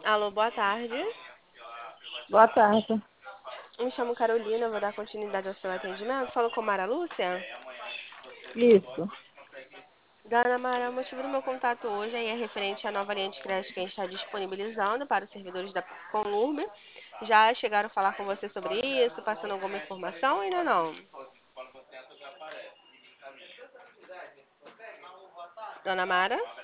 Alô, boa tarde. Boa tarde. Me chamo Carolina, vou dar continuidade ao seu atendimento. Falo com Mara Lúcia. Isso. Dona Mara, o motivo do meu contato hoje é referente à nova linha de crédito que a gente está disponibilizando para os servidores da Conurb. Já chegaram a falar com você sobre isso, passando alguma informação? Ainda não. Dona Mara?